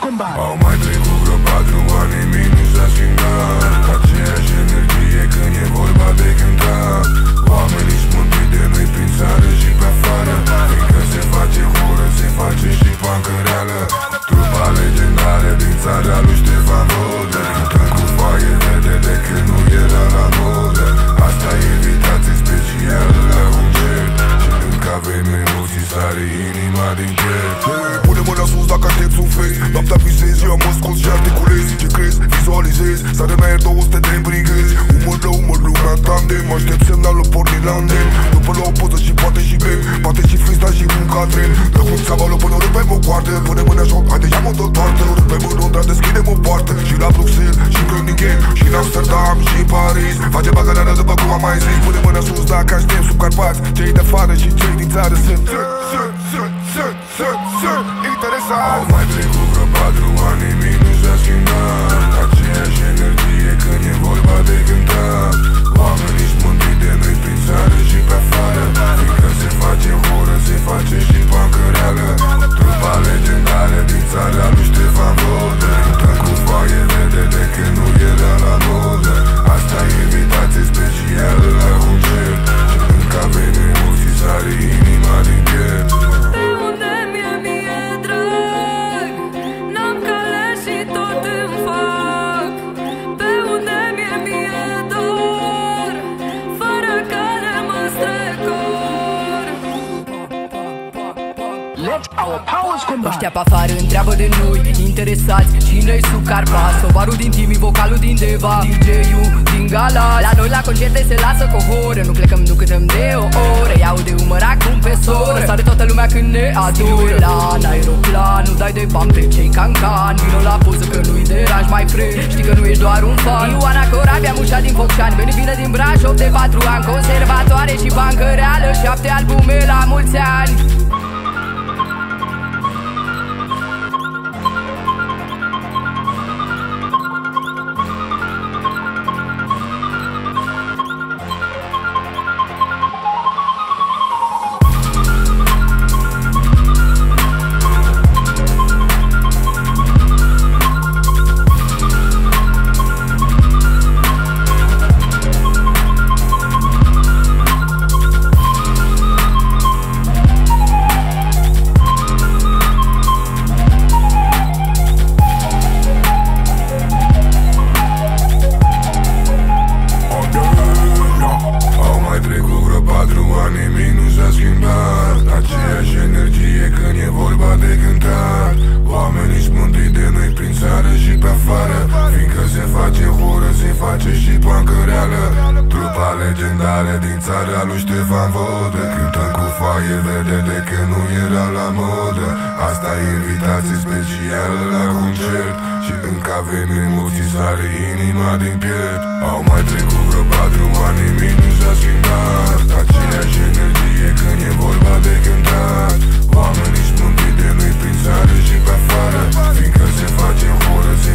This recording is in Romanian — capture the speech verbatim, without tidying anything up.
combat. Au mai trecut vreo patru ani, nimic nu s-a schimbat. Aceeași energie când e vorba de cântat. Oamenii-s mândri de noi prin țară și pe afară, fiindcă se face horă, se face și pancă reală. Trupa legendară din țara lui Ștefan Vodă, cântăm cu foaie verde de când nu era la modă. Asta e invitație specială la concert, și încă avem emoții, sare inima din piept. Pune mâna sus dacă aștepți un face. Noaptea visezi, eu am ascult și articulezi. Ce crezi, vizualizezi, sare mea e două sute de îmbrigăzi. Umăr la umăr, lucra tandem, aștept semnalul pornit la îndemn. După la o poză și poate și bem, poate și freestyle și munca tren. Drăguț țavală până rupem o coartă, pune mâna joc, hai deja mă tot toartă. Rupem în Londra, deschidem o poartă, și la Bruxelles, și în Groningen, și în Amsterdam, și în Paris. Face bagăreală după cum am mai zis. Pune mâna sus dacă aștept sub Carpați. Cei de afară și cei din țară sunt sunt, sunt, sunt, sunt, sunt interesați. Au mai trecut vreo patru ani, nimic nu s-a schimbat. Aceeași energie când e vorba de cântat. Oamenii-s mândri de noi prin țară și pe afară, fiindcă se face horă, se face și pancă reală. Trupa legendară din țara lui Ștefan Vodă, cântăm cu foaie verde de când nu era la modă. Asta e invitație specială la concert, și încă avem emoții, sare inima din piept. Ăștia pe afară întreabă de noi, interesați, cine-i sub Carpați? Sobarul din Timi, vocalul din Deva, D J-ul din Gala. La noi la concerte se lasă cohoră, nu plecăm, nu cântăm de o oră. Iau de umăr acum pe soră, sare toată lumea când ne adoră. La în aeroplan, nu dai de bani pe cei cancan. Vino la poză că nu-i deranj, mai frec, știi că nu ești doar un fan. Ioana Corabia, Mușa din Focșani, Beni vine din Brașov de patru ani. Conservatoare și bancă reală, șapte albume la mulți ani. Legendare din țara lui Ștefan Vodă, cântăm cu foaie verde de când nu era la modă. Asta e invitație specială la concert, și încă avem emoții, sare inima din piept. Au mai trecut vreo patru ani, nimic nu s-a schimbat. Aceeași energie când e vorba de cântat. Oamenii-s mândri de noi prin țară și pe afară, fiindcă se face horă, se